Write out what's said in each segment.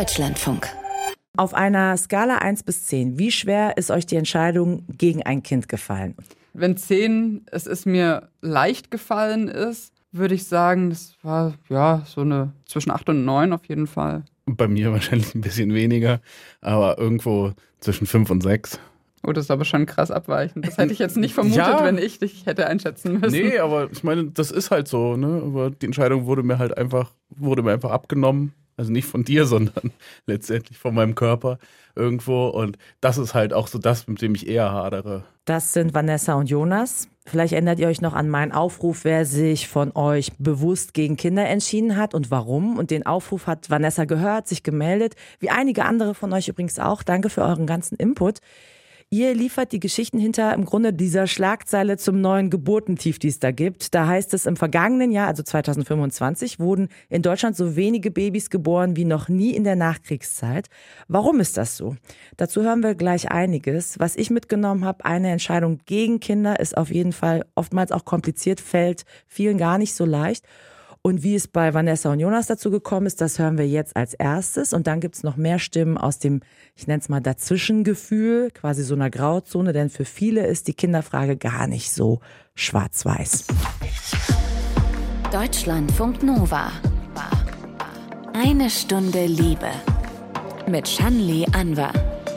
Deutschlandfunk. Auf einer Skala 1 bis 10, wie schwer ist euch die Entscheidung gegen ein Kind gefallen? Wenn 10 es mir leicht gefallen ist, würde ich sagen, das war so eine zwischen 8 und 9 auf jeden Fall. Bei mir wahrscheinlich ein bisschen weniger, aber irgendwo zwischen 5 und 6. Oh, das ist aber schon krass abweichend. Das hätte ich jetzt nicht vermutet, wenn ich dich hätte einschätzen müssen. Nee, aber ich meine, das ist halt so, ne? Aber die Entscheidung wurde mir einfach abgenommen. Also nicht von dir, sondern letztendlich von meinem Körper irgendwo. Und das ist halt auch so das, mit dem ich eher hadere. Das sind Vanessa und Jonas. Vielleicht erinnert ihr euch noch an meinen Aufruf, wer sich von euch bewusst gegen Kinder entschieden hat und warum. Und den Aufruf hat Vanessa gehört, sich gemeldet, wie einige andere von euch übrigens auch. Danke für euren ganzen Input. Ihr liefert die Geschichten hinter im Grunde dieser Schlagzeile zum neuen Geburtentief, die es da gibt. Da heißt es, im vergangenen Jahr, also 2025, wurden in Deutschland so wenige Babys geboren wie noch nie in der Nachkriegszeit. Warum ist das so? Dazu hören wir gleich einiges. Was ich mitgenommen habe, eine Entscheidung gegen Kinder ist auf jeden Fall oftmals auch kompliziert, fällt vielen gar nicht so leicht. Und wie es bei Vanessa und Jonas dazu gekommen ist, das hören wir jetzt als erstes. Und dann gibt es noch mehr Stimmen aus dem, ich nenne es mal Dazwischengefühl, quasi so einer Grauzone. Denn für viele ist die Kinderfrage gar nicht so schwarz-weiß. Deutschlandfunk Nova. Eine Stunde Liebe. Mit Shanli Anwar.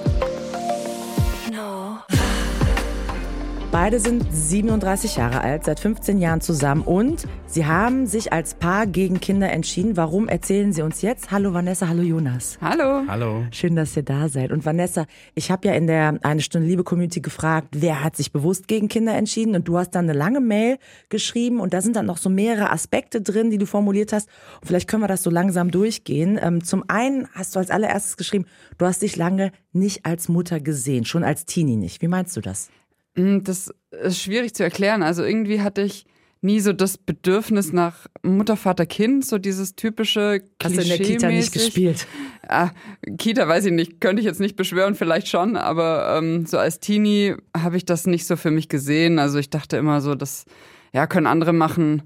Beide sind 37 Jahre alt, seit 15 Jahren zusammen und sie haben sich als Paar gegen Kinder entschieden. Warum, erzählen sie uns jetzt? Hallo Vanessa, hallo Jonas. Hallo. Hallo. Schön, dass ihr da seid. Und Vanessa, ich habe ja in der Eine Stunde Liebe Community gefragt, wer hat sich bewusst gegen Kinder entschieden? Und du hast dann eine lange Mail geschrieben und da sind dann noch so mehrere Aspekte drin, die du formuliert hast. Und vielleicht können wir das so langsam durchgehen. Zum einen hast du als allererstes geschrieben, du hast dich lange nicht als Mutter gesehen, schon als Teenie nicht. Wie meinst du das? Das ist schwierig zu erklären. Also irgendwie hatte ich nie so das Bedürfnis nach Mutter, Vater, Kind, so dieses typische Hast du in der Kita nicht gespielt? Kita weiß ich nicht, könnte ich jetzt nicht beschwören, vielleicht schon, aber so als Teenie habe ich das nicht so für mich gesehen. Also ich dachte immer so, das können andere machen.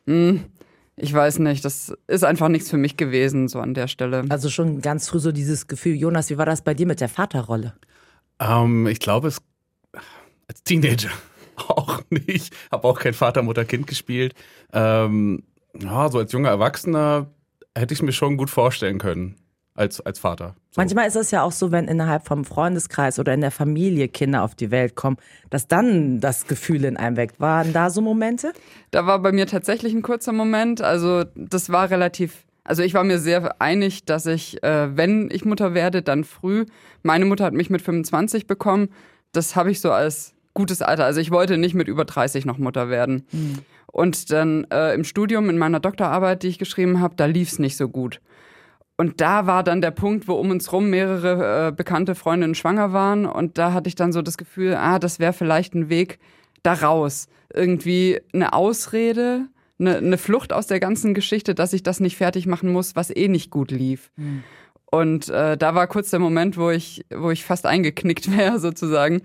Ich weiß nicht, das ist einfach nichts für mich gewesen, so an der Stelle. Also schon ganz früh so dieses Gefühl. Jonas, wie war das bei dir mit der Vaterrolle? Ich glaube, als Teenager auch nicht. Habe auch kein Vater, Mutter, Kind gespielt. So als junger Erwachsener hätte ich es mir schon gut vorstellen können als Vater. So. Manchmal ist es ja auch so, wenn innerhalb vom Freundeskreis oder in der Familie Kinder auf die Welt kommen, dass dann das Gefühl in einem weckt. Waren da so Momente? Da war bei mir tatsächlich ein kurzer Moment. Also das war Also ich war mir sehr einig, dass ich, wenn ich Mutter werde, dann früh. Meine Mutter hat mich mit 25 bekommen. Das habe ich so als gutes Alter. Also ich wollte nicht mit über 30 noch Mutter werden. Und dann im Studium, in meiner Doktorarbeit, die ich geschrieben habe, da lief es nicht so gut. Und da war dann der Punkt, wo um uns rum mehrere bekannte Freundinnen schwanger waren. Und da hatte ich dann so das Gefühl, das wäre vielleicht ein Weg da raus. Irgendwie eine Ausrede, eine Flucht aus der ganzen Geschichte, dass ich das nicht fertig machen muss, was eh nicht gut lief. Und da war kurz der Moment, wo ich fast eingeknickt wäre sozusagen,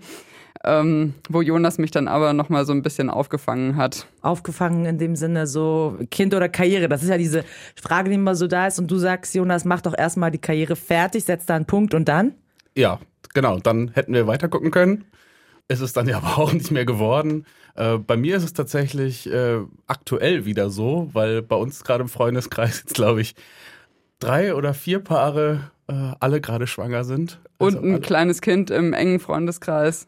wo Jonas mich dann aber nochmal so ein bisschen aufgefangen hat. Aufgefangen in dem Sinne so Kind oder Karriere, das ist ja diese Frage, die immer so da ist und du sagst, Jonas, mach doch erstmal die Karriere fertig, setz da einen Punkt und dann? Ja, genau, dann hätten wir weiter gucken können. Es ist dann ja aber auch nicht mehr geworden. Bei mir ist es tatsächlich aktuell wieder so, weil bei uns gerade im Freundeskreis jetzt, glaube ich, 3 oder 4 Paare alle gerade schwanger sind. Und ein kleines Kind im engen Freundeskreis.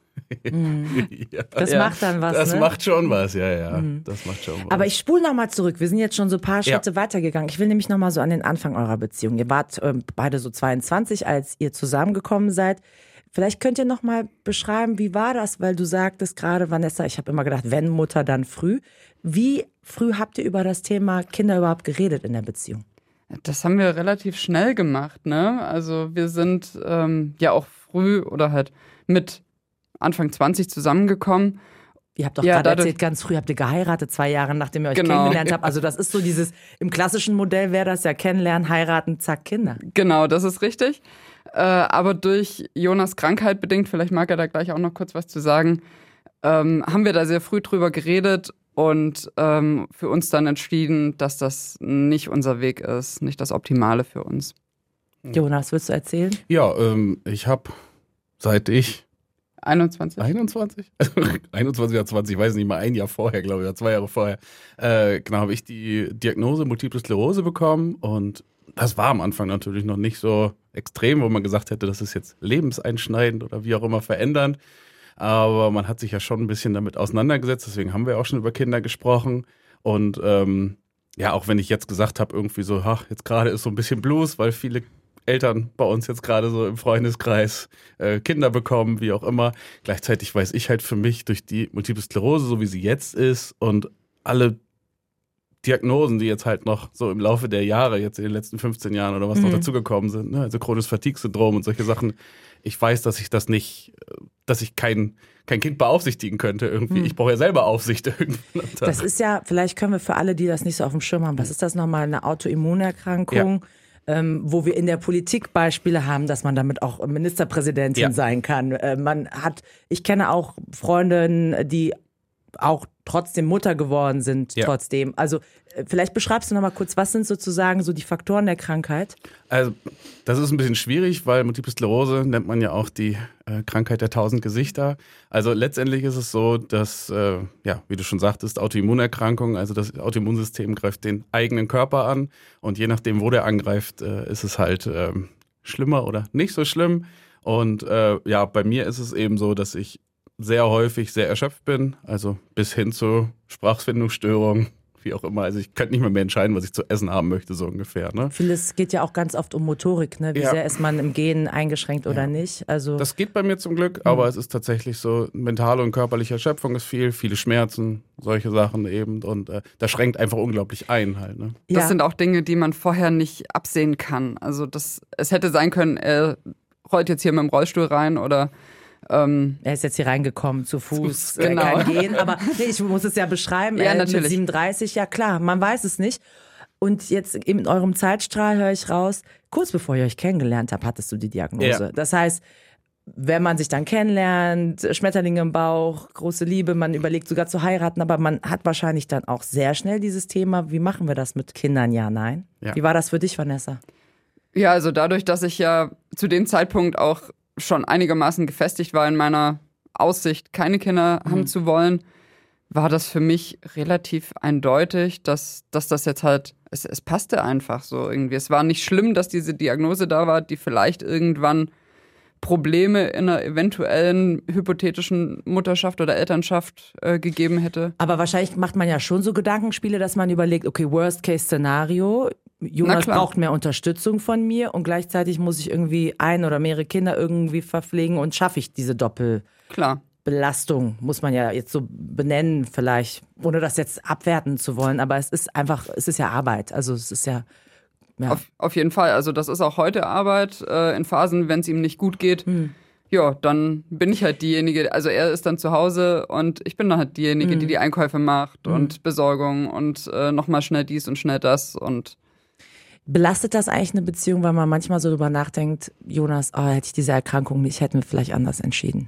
Ja. Das macht dann was, Das ne? macht schon was, ja. Das macht schon was. Aber ich spule nochmal zurück. Wir sind jetzt schon so ein paar Schritte weitergegangen. Ich will nämlich nochmal so an den Anfang eurer Beziehung. Ihr wart beide so 22, als ihr zusammengekommen seid. Vielleicht könnt ihr nochmal beschreiben, wie war das? Weil du sagtest gerade, Vanessa, ich habe immer gedacht, wenn Mutter, dann früh. Wie früh habt ihr über das Thema Kinder überhaupt geredet in der Beziehung? Das haben wir relativ schnell gemacht, ne? Also wir sind auch früh oder halt mit Anfang 20 zusammengekommen. Ihr habt doch gerade erzählt, ganz früh habt ihr geheiratet, 2 Jahre nachdem ihr euch kennengelernt habt. Also das ist so dieses, im klassischen Modell wäre das ja kennenlernen, heiraten, zack, Kinder. Genau, das ist richtig. Aber durch Jonas Krankheit bedingt, vielleicht mag er da gleich auch noch kurz was zu sagen, haben wir da sehr früh drüber geredet und für uns dann entschieden, dass das nicht unser Weg ist, nicht das Optimale für uns. Jonas, willst du erzählen? Ja, ich habe seit ich 21? 21? 21 oder 20, ich weiß nicht mal, ein Jahr vorher, glaube ich, oder 2 Jahre vorher, genau, habe ich die Diagnose Multiple Sklerose bekommen und das war am Anfang natürlich noch nicht so extrem, wo man gesagt hätte, das ist jetzt lebenseinschneidend oder wie auch immer verändernd, aber man hat sich ja schon ein bisschen damit auseinandergesetzt, deswegen haben wir auch schon über Kinder gesprochen und ja, auch wenn ich jetzt gesagt habe, irgendwie so, jetzt gerade ist so ein bisschen Blues, weil viele Eltern bei uns jetzt gerade so im Freundeskreis Kinder bekommen, wie auch immer. Gleichzeitig weiß ich halt für mich durch die Multiple Sklerose, so wie sie jetzt ist und alle Diagnosen, die jetzt halt noch so im Laufe der Jahre, jetzt in den letzten 15 Jahren oder was noch dazugekommen sind, ne? Also chronisches Fatigue-Syndrom und solche Sachen. Ich weiß, dass ich das nicht, dass ich kein Kind beaufsichtigen könnte irgendwie. Ich brauche ja selber Aufsicht irgendwann. Das ist ja, vielleicht können wir für alle, die das nicht so auf dem Schirm haben, was ist das nochmal, eine Autoimmunerkrankung? Ja. Wo wir in der Politik Beispiele haben, dass man damit auch Ministerpräsidentin sein kann. Ich kenne auch Freundinnen, die auch trotzdem Mutter geworden sind, trotzdem. Also vielleicht beschreibst du noch mal kurz, was sind sozusagen so die Faktoren der Krankheit? Also das ist ein bisschen schwierig, weil Multiple Sklerose nennt man ja auch die Krankheit der 1000 Gesichter. Also letztendlich ist es so, dass, wie du schon sagtest, Autoimmunerkrankung, also das Autoimmunsystem greift den eigenen Körper an und je nachdem, wo der angreift, ist es halt schlimmer oder nicht so schlimm. Und bei mir ist es eben so, dass ich sehr häufig sehr erschöpft bin, also bis hin zu Sprachfindungsstörungen, wie auch immer. Also ich könnte nicht mehr entscheiden, was ich zu essen haben möchte, so ungefähr. Ne? Vieles geht ja auch ganz oft um Motorik, ne? Wie sehr ist man im Gehen eingeschränkt oder nicht? Also das geht bei mir zum Glück, aber es ist tatsächlich so, mentale und körperliche Erschöpfung ist viele Schmerzen, solche Sachen eben und das schränkt einfach unglaublich ein halt. Ne? Das sind auch Dinge, die man vorher nicht absehen kann. Also es hätte sein können, er rollt jetzt hier mit dem Rollstuhl rein oder er ist jetzt hier reingekommen, zu Fuß, kann gehen, aber ich muss es ja beschreiben. Ja, natürlich. Mit 37, ja klar, man weiß es nicht. Und jetzt in eurem Zeitstrahl höre ich raus, kurz bevor ihr euch kennengelernt habt, hattest du die Diagnose. Ja. Das heißt, wenn man sich dann kennenlernt, Schmetterlinge im Bauch, große Liebe, man überlegt sogar zu heiraten, aber man hat wahrscheinlich dann auch sehr schnell dieses Thema, wie machen wir das mit Kindern, ja, nein? Ja. Wie war das für dich, Vanessa? Ja, also dadurch, dass ich ja zu dem Zeitpunkt auch schon einigermaßen gefestigt war in meiner Aussicht, keine Kinder haben zu wollen, war das für mich relativ eindeutig, dass das jetzt halt, es passte einfach so irgendwie. Es war nicht schlimm, dass diese Diagnose da war, die vielleicht irgendwann Probleme in einer eventuellen hypothetischen Mutterschaft oder Elternschaft gegeben hätte. Aber wahrscheinlich macht man ja schon so Gedankenspiele, dass man überlegt, okay, Worst-Case-Szenario, Jonas braucht mehr Unterstützung von mir und gleichzeitig muss ich irgendwie ein oder mehrere Kinder irgendwie verpflegen und schaffe ich diese Doppelbelastung, muss man ja jetzt so benennen vielleicht, ohne das jetzt abwerten zu wollen, aber es ist ja Arbeit, also es ist ja. Auf jeden Fall, also das ist auch heute Arbeit, in Phasen, wenn es ihm nicht gut geht, ja, dann bin ich halt diejenige, also er ist dann zu Hause und ich bin dann halt diejenige, die Einkäufe macht und Besorgung und nochmal schnell dies und schnell das und belastet das eigentlich eine Beziehung, weil man manchmal so drüber nachdenkt, Jonas, hätte ich diese Erkrankung nicht, hätten wir vielleicht anders entschieden?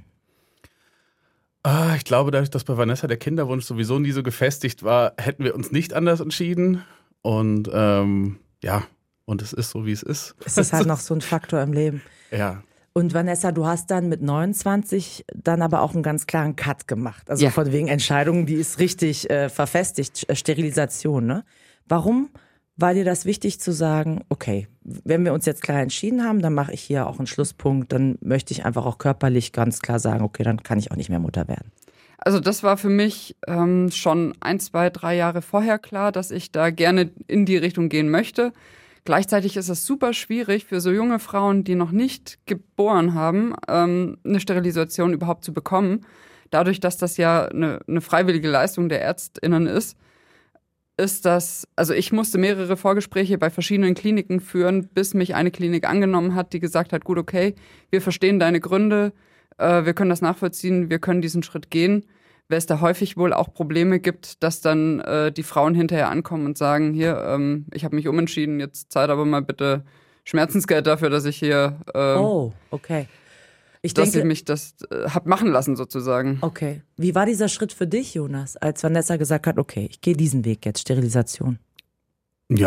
Ich glaube, dadurch, dass bei Vanessa der Kinderwunsch sowieso nie so gefestigt war, hätten wir uns nicht anders entschieden. Und und es ist so, wie es ist. Es ist halt noch so ein Faktor im Leben. Ja. Und Vanessa, du hast dann mit 29 dann aber auch einen ganz klaren Cut gemacht. Also von wegen Entscheidungen, die ist richtig verfestigt, Sterilisation, ne? Warum war dir das wichtig zu sagen, okay, wenn wir uns jetzt klar entschieden haben, dann mache ich hier auch einen Schlusspunkt, dann möchte ich einfach auch körperlich ganz klar sagen, okay, dann kann ich auch nicht mehr Mutter werden. Also das war für mich schon 1, 2, 3 Jahre vorher klar, dass ich da gerne in die Richtung gehen möchte. Gleichzeitig ist es super schwierig für so junge Frauen, die noch nicht geboren haben, eine Sterilisation überhaupt zu bekommen. Dadurch, dass das ja eine freiwillige Leistung der ÄrztInnen ist das, also ich musste mehrere Vorgespräche bei verschiedenen Kliniken führen, bis mich eine Klinik angenommen hat, die gesagt hat, gut, okay, wir verstehen deine Gründe, wir können das nachvollziehen, wir können diesen Schritt gehen, weil es da häufig wohl auch Probleme gibt, dass dann die Frauen hinterher ankommen und sagen, hier, ich habe mich umentschieden, jetzt zahlt aber mal bitte Schmerzensgeld dafür, dass ich hier okay. Ich mich das habe machen lassen sozusagen. Okay. Wie war dieser Schritt für dich, Jonas, als Vanessa gesagt hat, okay, ich gehe diesen Weg jetzt, Sterilisation? Ja,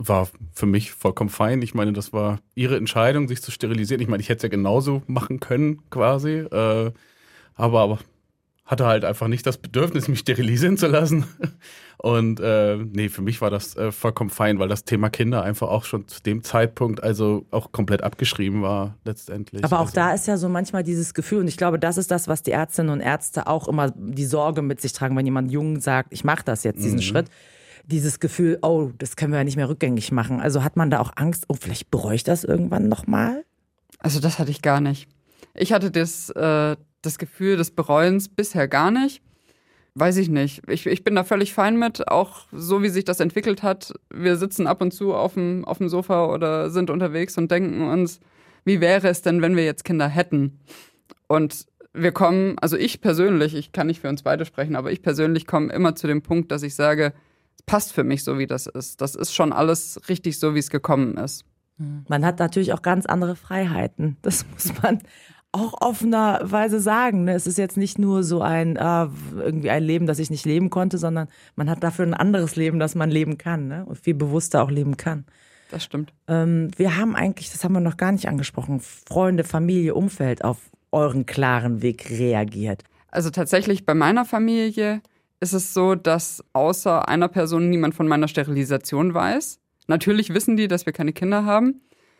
war für mich vollkommen fein. Ich meine, das war ihre Entscheidung, sich zu sterilisieren. Ich meine, ich hätte es ja genauso machen können quasi, aber hatte halt einfach nicht das Bedürfnis, mich sterilisieren zu lassen. Und für mich war das vollkommen fein, weil das Thema Kinder einfach auch schon zu dem Zeitpunkt also auch komplett abgeschrieben war letztendlich. Aber auch da ist ja so manchmal dieses Gefühl, und ich glaube, das ist das, was die Ärztinnen und Ärzte auch immer die Sorge mit sich tragen, wenn jemand jung sagt, ich mache das jetzt, diesen Schritt. Dieses Gefühl, oh, das können wir ja nicht mehr rückgängig machen. Also hat man da auch Angst, oh, vielleicht bereue ich das irgendwann nochmal? Also das hatte ich gar nicht. Ich hatte das Gefühl des Bereuens bisher gar nicht. Weiß ich nicht. Ich bin da völlig fein mit, auch so wie sich das entwickelt hat. Wir sitzen ab und zu auf dem Sofa oder sind unterwegs und denken uns, wie wäre es denn, wenn wir jetzt Kinder hätten? Und wir kommen, also ich persönlich, ich kann nicht für uns beide sprechen, aber ich persönlich komme immer zu dem Punkt, dass ich sage, es passt für mich so, wie das ist. Das ist schon alles richtig so, wie es gekommen ist. Man hat natürlich auch ganz andere Freiheiten. Das muss man auch offenerweise sagen. Es ist jetzt nicht nur so irgendwie ein Leben, das ich nicht leben konnte, sondern man hat dafür ein anderes Leben, das man leben kann, ne? Und viel bewusster auch leben kann. Das stimmt. Wir haben eigentlich, das haben wir noch gar nicht angesprochen, Freunde, Familie, Umfeld auf euren klaren Weg reagiert. Also tatsächlich bei meiner Familie ist es so, dass außer einer Person niemand von meiner Sterilisation weiß. Natürlich wissen die, dass wir keine Kinder haben.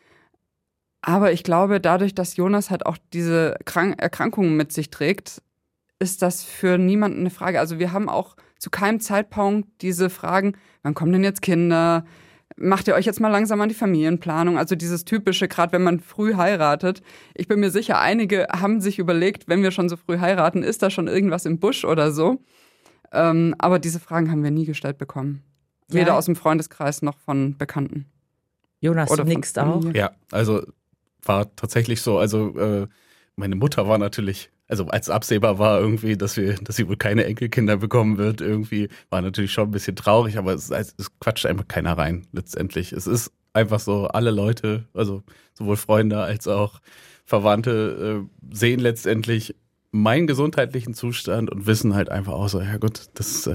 Aber ich glaube, dadurch, dass Jonas halt auch diese Erkrankungen mit sich trägt, ist das für niemanden eine Frage. Also wir haben auch zu keinem Zeitpunkt diese Fragen, wann kommen denn jetzt Kinder? Macht ihr euch jetzt mal langsam an die Familienplanung? Also dieses typische, gerade wenn man früh heiratet. Ich bin mir sicher, einige haben sich überlegt, wenn wir schon so früh heiraten, ist da schon irgendwas im Busch oder so? Aber diese Fragen haben wir nie gestellt bekommen. Weder aus dem Freundeskreis noch von Bekannten. Jonas, du nickst auch? Ja, also war tatsächlich so. Also meine Mutter war natürlich, also als absehbar war irgendwie, dass sie wohl keine Enkelkinder bekommen wird, irgendwie war natürlich schon ein bisschen traurig, aber es quatscht einfach keiner rein letztendlich. Es ist einfach so, alle Leute, also sowohl Freunde als auch Verwandte sehen letztendlich meinen gesundheitlichen Zustand und wissen halt einfach auch so, ja gut,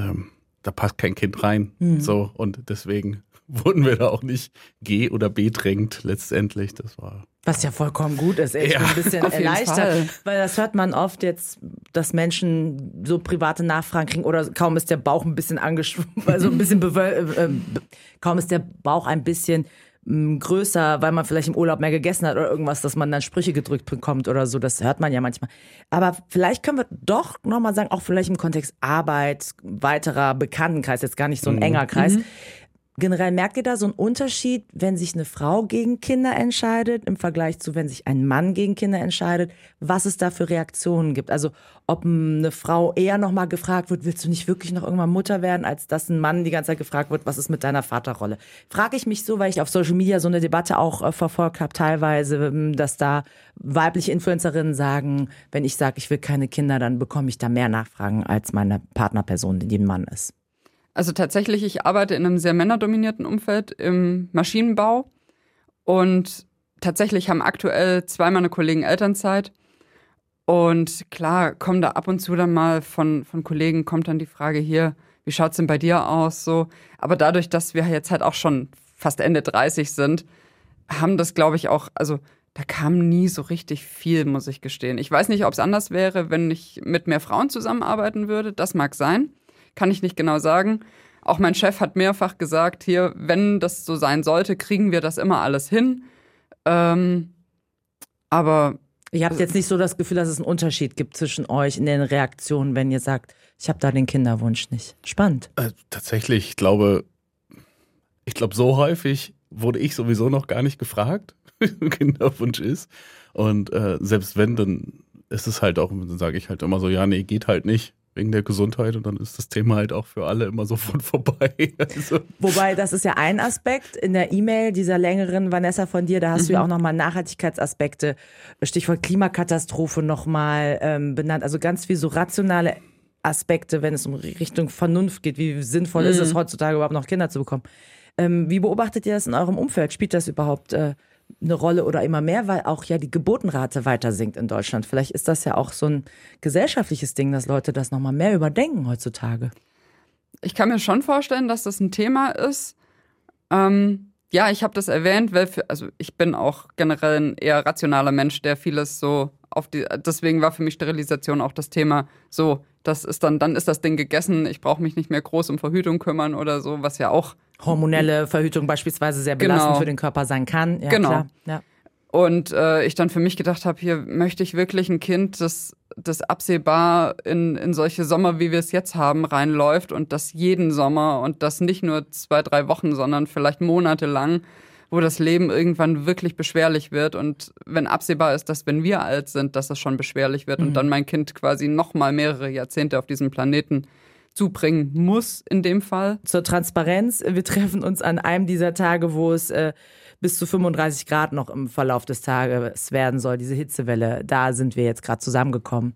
da passt kein Kind rein. So, und deswegen wurden wir da auch nicht G- oder B-drängt letztendlich. Das war. Was ja vollkommen gut ist. Ich bin ein bisschen erleichtert, weil das hört man oft jetzt, dass Menschen so private Nachfragen kriegen oder kaum ist der Bauch ein bisschen angeschwommen, also ein bisschen kaum ist der Bauch ein bisschen größer, weil man vielleicht im Urlaub mehr gegessen hat oder irgendwas, dass man dann Sprüche gedrückt bekommt oder so. Das hört man ja manchmal. Aber vielleicht können wir doch nochmal sagen, auch vielleicht im Kontext Arbeit, weiterer Bekanntenkreis, jetzt gar nicht so ein enger Kreis. Generell merkt ihr da so einen Unterschied, wenn sich eine Frau gegen Kinder entscheidet, im Vergleich zu, wenn sich ein Mann gegen Kinder entscheidet, was es da für Reaktionen gibt? Also ob eine Frau eher nochmal gefragt wird, willst du nicht wirklich noch irgendwann Mutter werden, als dass ein Mann die ganze Zeit gefragt wird, was ist mit deiner Vaterrolle? Frage ich mich so, weil ich auf Social Media so eine Debatte auch verfolgt habe, teilweise, dass da weibliche Influencerinnen sagen, wenn ich sage, ich will keine Kinder, dann bekomme ich da mehr Nachfragen als meine Partnerperson, die ein Mann ist. Also tatsächlich, ich arbeite in einem sehr männerdominierten Umfeld im Maschinenbau und tatsächlich haben aktuell 2 meiner Kollegen Elternzeit und klar kommen da ab und zu dann mal von Kollegen kommt dann die Frage hier, wie schaut's denn bei dir aus so, aber dadurch, dass wir jetzt halt auch schon fast Ende 30 sind, haben das glaube ich auch, also da kam nie so richtig viel, muss ich gestehen. Ich weiß nicht, ob es anders wäre, wenn ich mit mehr Frauen zusammenarbeiten würde, das mag sein. Kann ich nicht genau sagen. Auch mein Chef hat mehrfach gesagt, hier, wenn das so sein sollte, kriegen wir das immer alles hin. Aber ihr habt jetzt nicht so das Gefühl, dass es einen Unterschied gibt zwischen euch in den Reaktionen, wenn ihr sagt, ich habe da den Kinderwunsch nicht. Spannend. Tatsächlich, ich glaube, so häufig wurde ich sowieso noch gar nicht gefragt, wie Kinderwunsch ist. Und selbst wenn, dann ist es halt auch, dann sage ich halt immer so, ja, nee, geht halt nicht. Wegen der Gesundheit und dann ist das Thema halt auch für alle immer sofort vorbei. Also. Wobei, das ist ja ein Aspekt in der E-Mail dieser längeren, Vanessa, von dir, da hast du ja auch nochmal Nachhaltigkeitsaspekte, Stichwort Klimakatastrophe nochmal benannt, also ganz viel so rationale Aspekte, wenn es um Richtung Vernunft geht, wie sinnvoll ist es heutzutage überhaupt noch Kinder zu bekommen. Wie beobachtet ihr das in eurem Umfeld? Spielt das überhaupt eine Rolle oder immer mehr, weil auch ja die Geburtenrate weiter sinkt in Deutschland. Vielleicht ist das ja auch so ein gesellschaftliches Ding, dass Leute das nochmal mehr überdenken heutzutage. Ich kann mir schon vorstellen, dass das ein Thema ist. Ja, ich habe das erwähnt, weil ich bin auch generell ein eher rationaler Mensch, der vieles so deswegen war für mich Sterilisation auch das Thema so, das ist dann ist das Ding gegessen, ich brauche mich nicht mehr groß um Verhütung kümmern oder so, was ja auch hormonelle Verhütung beispielsweise sehr belastend Genau. für den Körper sein kann. Ja, Genau. Klar. Ja. Und ich dann für mich gedacht habe, hier möchte ich wirklich ein Kind, das absehbar in solche Sommer, wie wir es jetzt haben, reinläuft und das jeden Sommer und das nicht nur 2-3 Wochen, sondern vielleicht monatelang, wo das Leben irgendwann wirklich beschwerlich wird und wenn absehbar ist, dass wenn wir alt sind, dass es schon beschwerlich wird und dann mein Kind quasi noch mal mehrere Jahrzehnte auf diesem Planeten zubringen muss in dem Fall. Zur Transparenz, wir treffen uns an einem dieser Tage, wo es bis zu 35 Grad noch im Verlauf des Tages werden soll, diese Hitzewelle. Da sind wir jetzt gerade zusammengekommen.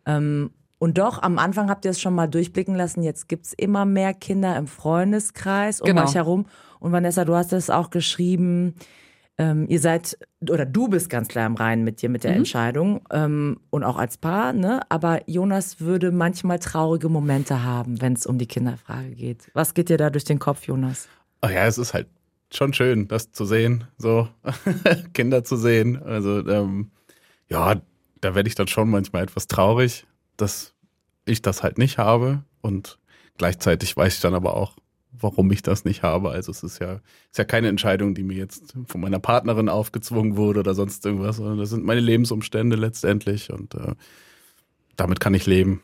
Und doch, am Anfang habt ihr es schon mal durchblicken lassen, jetzt gibt's immer mehr Kinder im Freundeskreis um euch herum. Und Vanessa, du hast es auch geschrieben, ihr seid, oder du bist ganz klar im Reinen mit dir, mit der Entscheidung und auch als Paar, ne? Aber Jonas würde manchmal traurige Momente haben, wenn es um die Kinderfrage geht. Was geht dir da durch den Kopf, Jonas? Ach ja, es ist halt schon schön, das zu sehen, so Kinder zu sehen. Also ja, da werde ich dann schon manchmal etwas traurig, dass ich das halt nicht habe und gleichzeitig weiß ich dann aber auch, warum ich das nicht habe. Also es ist ja keine Entscheidung, die mir jetzt von meiner Partnerin aufgezwungen wurde oder sonst irgendwas, sondern das sind meine Lebensumstände letztendlich und damit kann ich leben.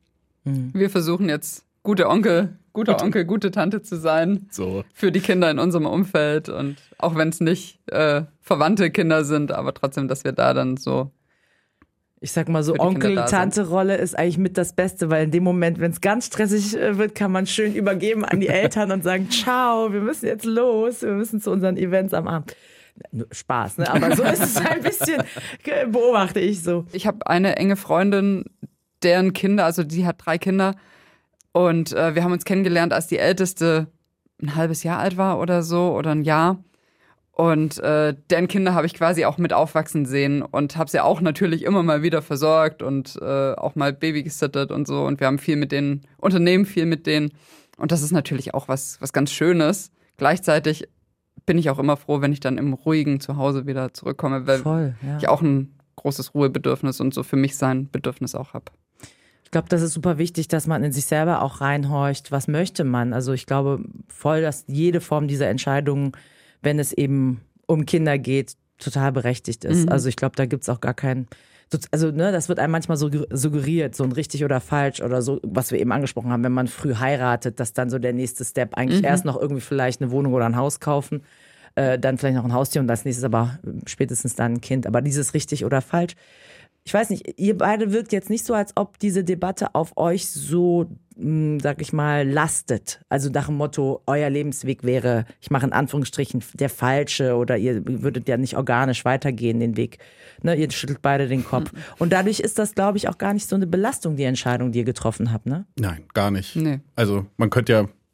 Wir versuchen jetzt guter Onkel, gute Tante zu sein So. für die Kinder in unserem Umfeld und auch wenn es nicht verwandte Kinder sind, aber trotzdem, dass wir da dann so ich sag mal so, Onkel-Tante-Rolle ist eigentlich mit das Beste, weil in dem Moment, wenn es ganz stressig wird, kann man schön übergeben an die Eltern und sagen, ciao, wir müssen jetzt los, wir müssen zu unseren Events am Abend. Spaß, ne? Aber so ist es ein bisschen, beobachte ich so. Ich habe eine enge Freundin, deren Kinder, also die hat 3 Kinder und wir haben uns kennengelernt, als die Älteste ein halbes Jahr alt war oder so oder ein Jahr. Und deren Kinder habe ich quasi auch mit aufwachsen sehen und habe sie auch natürlich immer mal wieder versorgt und auch mal Baby gesittet und so. Und wir haben viel mit denen, unternehmen viel mit denen. Und das ist natürlich auch was ganz Schönes. Gleichzeitig bin ich auch immer froh, wenn ich dann im ruhigen Zuhause wieder zurückkomme, weil ich auch ein großes Ruhebedürfnis und so für mich sein Bedürfnis auch habe. Ich glaube, das ist super wichtig, dass man in sich selber auch reinhorcht. Was möchte man? Also ich glaube voll, dass jede Form dieser Entscheidungen, wenn es eben um Kinder geht, total berechtigt ist. Also ich glaube, da gibt's auch gar keinen, also ne, das wird einem manchmal so suggeriert, so ein richtig oder falsch oder so, was wir eben angesprochen haben, wenn man früh heiratet, dass dann so der nächste Step eigentlich erst noch irgendwie vielleicht eine Wohnung oder ein Haus kaufen, dann vielleicht noch ein Haustier und als nächstes aber spätestens dann ein Kind. Aber dieses richtig oder falsch, ich weiß nicht, ihr beide wirkt jetzt nicht so, als ob diese Debatte auf euch so, sag ich mal, lastet. Also nach dem Motto, euer Lebensweg wäre, ich mache in Anführungsstrichen, der falsche oder ihr würdet ja nicht organisch weitergehen den Weg. Ne, ihr schüttelt beide den Kopf. Und dadurch ist das, glaube ich, auch gar nicht so eine Belastung, die Entscheidung, die ihr getroffen habt, ne? Nein, gar nicht. Nee. Also man könnte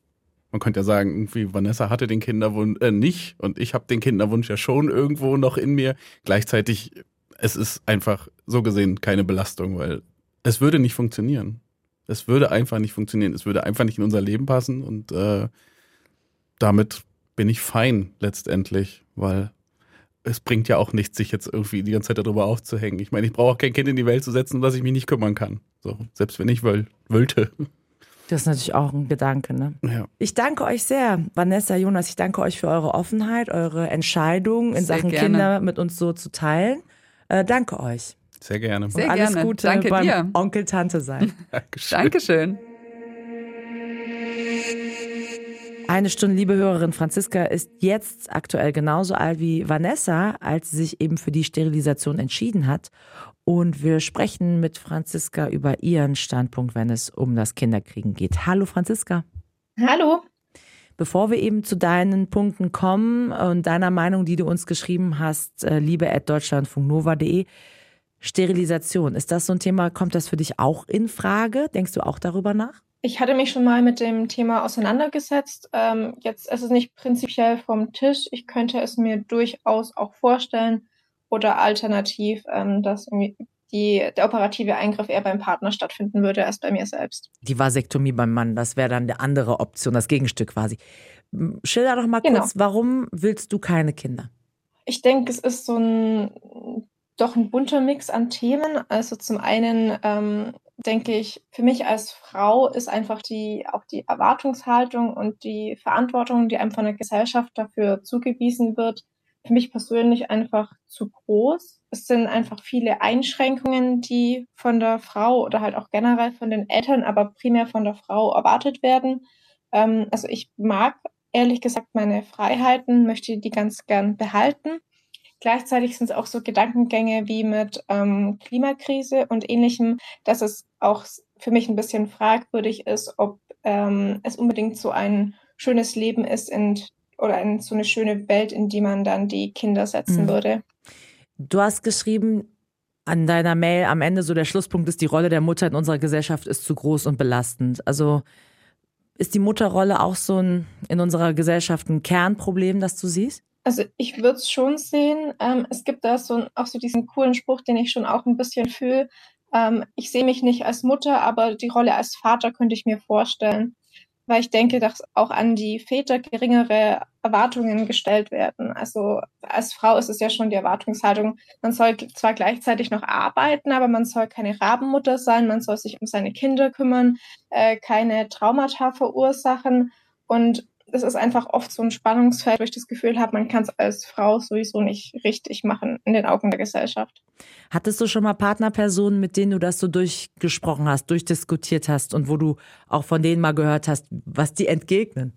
ja sagen, irgendwie Vanessa hatte den Kinderwunsch nicht und ich habe den Kinderwunsch ja schon irgendwo noch in mir. Gleichzeitig, es ist einfach so gesehen keine Belastung, weil es würde nicht funktionieren. Es würde einfach nicht funktionieren. Es würde einfach nicht in unser Leben passen und damit bin ich fein letztendlich, weil es bringt ja auch nichts, sich jetzt irgendwie die ganze Zeit darüber aufzuhängen. Ich meine, ich brauche auch kein Kind in die Welt zu setzen, um das ich mich nicht kümmern kann. So, selbst wenn ich wollte. Das ist natürlich auch ein Gedanke, ne? Ja. Ich danke euch sehr, Vanessa, Jonas, ich danke euch für eure Offenheit, eure Entscheidung in Sehr Sachen gerne. Kinder mit uns so zu teilen. Danke euch. Sehr gerne. Sehr Und alles gerne. Gute Danke beim dir. Onkel, Tante sein. Dankeschön. Dankeschön. Eine Stunde, liebe Hörerin, Franziska ist jetzt aktuell genauso alt wie Vanessa, als sie sich eben für die Sterilisation entschieden hat. Und wir sprechen mit Franziska über ihren Standpunkt, wenn es um das Kinderkriegen geht. Hallo Franziska. Hallo. Bevor wir eben zu deinen Punkten kommen und deiner Meinung, die du uns geschrieben hast, liebe@deutschlandfunknova.de, Sterilisation, ist das so ein Thema, kommt das für dich auch in Frage? Denkst du auch darüber nach? Ich hatte mich schon mal mit dem Thema auseinandergesetzt. Jetzt ist es nicht prinzipiell vom Tisch. Ich könnte es mir durchaus auch vorstellen oder alternativ, dass irgendwie der operative Eingriff eher beim Partner stattfinden würde als bei mir selbst. Die Vasektomie beim Mann, das wäre dann die andere Option, das Gegenstück quasi. Schilder doch mal kurz, warum willst du keine Kinder? Ich denke, es ist doch ein bunter Mix an Themen. Also zum einen denke ich, für mich als Frau ist einfach auch die Erwartungshaltung und die Verantwortung, die einem von der Gesellschaft dafür zugewiesen wird, für mich persönlich einfach zu groß. Es sind einfach viele Einschränkungen, die von der Frau oder halt auch generell von den Eltern, aber primär von der Frau erwartet werden. Also ich mag ehrlich gesagt meine Freiheiten, möchte die ganz gern behalten. Gleichzeitig sind es auch so Gedankengänge wie mit Klimakrise und Ähnlichem, dass es auch für mich ein bisschen fragwürdig ist, ob es unbedingt so ein schönes Leben ist oder so eine schöne Welt, in die man dann die Kinder setzen würde. Du hast geschrieben an deiner Mail am Ende, so der Schlusspunkt ist, die Rolle der Mutter in unserer Gesellschaft ist zu groß und belastend. Also ist die Mutterrolle auch so in unserer Gesellschaft ein Kernproblem, das du siehst? Also ich würde es schon sehen. Es gibt da auch so diesen coolen Spruch, den ich schon auch ein bisschen fühle. Ich sehe mich nicht als Mutter, aber die Rolle als Vater könnte ich mir vorstellen. Weil ich denke, dass auch an die Väter geringere Erwartungen gestellt werden. Also als Frau ist es ja schon die Erwartungshaltung, man soll zwar gleichzeitig noch arbeiten, aber man soll keine Rabenmutter sein, man soll sich um seine Kinder kümmern, keine Traumata verursachen. Und es ist einfach oft so ein Spannungsfeld, wo ich das Gefühl habe, man kann es als Frau sowieso nicht richtig machen in den Augen der Gesellschaft. Hattest du schon mal Partnerpersonen, mit denen du das so durchgesprochen hast, durchdiskutiert hast und wo du auch von denen mal gehört hast, was die entgegnen?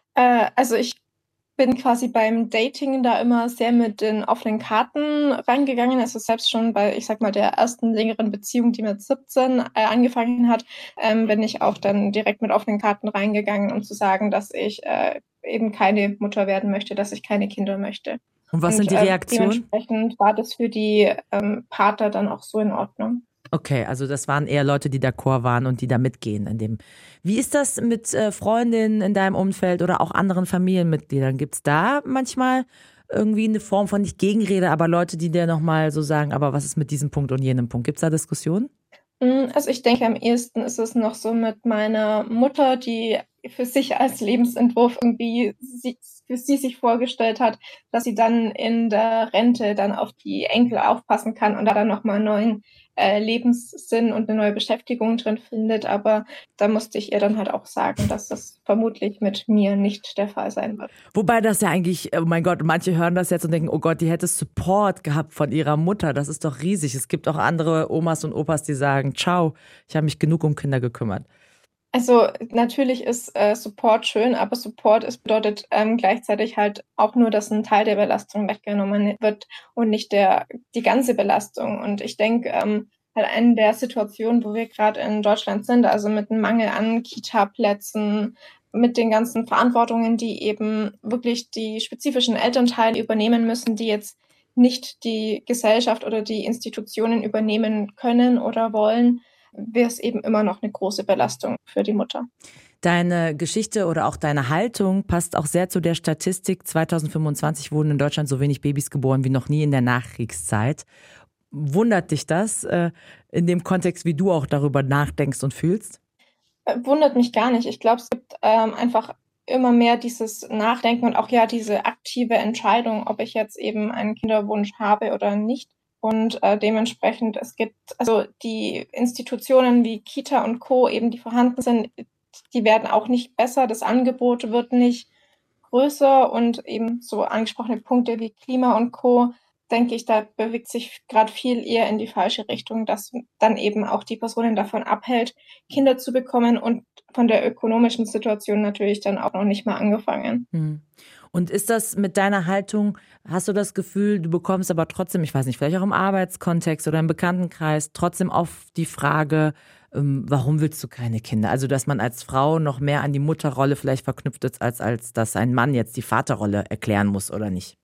Also ich bin quasi beim Dating da immer sehr mit den offenen Karten reingegangen. Also selbst schon bei, ich sag mal, der ersten längeren Beziehung, die mit 17 angefangen hat, bin ich auch dann direkt mit offenen Karten reingegangen, um zu sagen, dass ich eben keine Mutter werden möchte, dass ich keine Kinder möchte. Und was sind die Reaktionen? Dementsprechend war das für die Partner dann auch so in Ordnung. Okay, also das waren eher Leute, die d'accord waren und die da mitgehen in dem. Wie ist das mit Freundinnen in deinem Umfeld oder auch anderen Familienmitgliedern? Gibt es da manchmal irgendwie eine Form von nicht Gegenrede, aber Leute, die dir nochmal so sagen, aber was ist mit diesem Punkt und jenem Punkt? Gibt es da Diskussionen? Also ich denke, am ehesten ist es noch so mit meiner Mutter, die für sich als Lebensentwurf irgendwie für sie sich vorgestellt hat, dass sie dann in der Rente dann auf die Enkel aufpassen kann und da dann nochmal einen neuen Lebenssinn und eine neue Beschäftigung drin findet. Aber da musste ich ihr dann halt auch sagen, dass das vermutlich mit mir nicht der Fall sein wird. Wobei das ja eigentlich, oh mein Gott, manche hören das jetzt und denken, oh Gott, die hätte Support gehabt von ihrer Mutter. Das ist doch riesig. Es gibt auch andere Omas und Opas, die sagen, ciao, ich habe mich genug um Kinder gekümmert. Also natürlich ist Support schön, aber Support bedeutet gleichzeitig halt auch nur, dass ein Teil der Belastung weggenommen wird und nicht die ganze Belastung. Und ich denke, halt in der Situation, wo wir gerade in Deutschland sind, also mit einem Mangel an Kita-Plätzen, mit den ganzen Verantwortungen, die eben wirklich die spezifischen Elternteile übernehmen müssen, die jetzt nicht die Gesellschaft oder die Institutionen übernehmen können oder wollen, wäre es eben immer noch eine große Belastung für die Mutter. Deine Geschichte oder auch deine Haltung passt auch sehr zu der Statistik. 2025 wurden in Deutschland so wenig Babys geboren wie noch nie in der Nachkriegszeit. Wundert dich das in dem Kontext, wie du auch darüber nachdenkst und fühlst? Wundert mich gar nicht. Ich glaube, es gibt einfach immer mehr dieses Nachdenken und auch ja diese aktive Entscheidung, ob ich jetzt eben einen Kinderwunsch habe oder nicht. Und dementsprechend, es gibt also die Institutionen wie Kita und Co., eben die vorhanden sind, die werden auch nicht besser. Das Angebot wird nicht größer und eben so angesprochene Punkte wie Klima und Co., denke ich, da bewegt sich gerade viel eher in die falsche Richtung, dass dann eben auch die Personen davon abhält, Kinder zu bekommen und von der ökonomischen Situation natürlich dann auch noch nicht mal angefangen. Und ist das mit deiner Haltung, hast du das Gefühl, du bekommst aber trotzdem, ich weiß nicht, vielleicht auch im Arbeitskontext oder im Bekanntenkreis, trotzdem oft die Frage, warum willst du keine Kinder? Also, dass man als Frau noch mehr an die Mutterrolle vielleicht verknüpft ist, als dass ein Mann jetzt die Vaterrolle erklären muss oder nicht?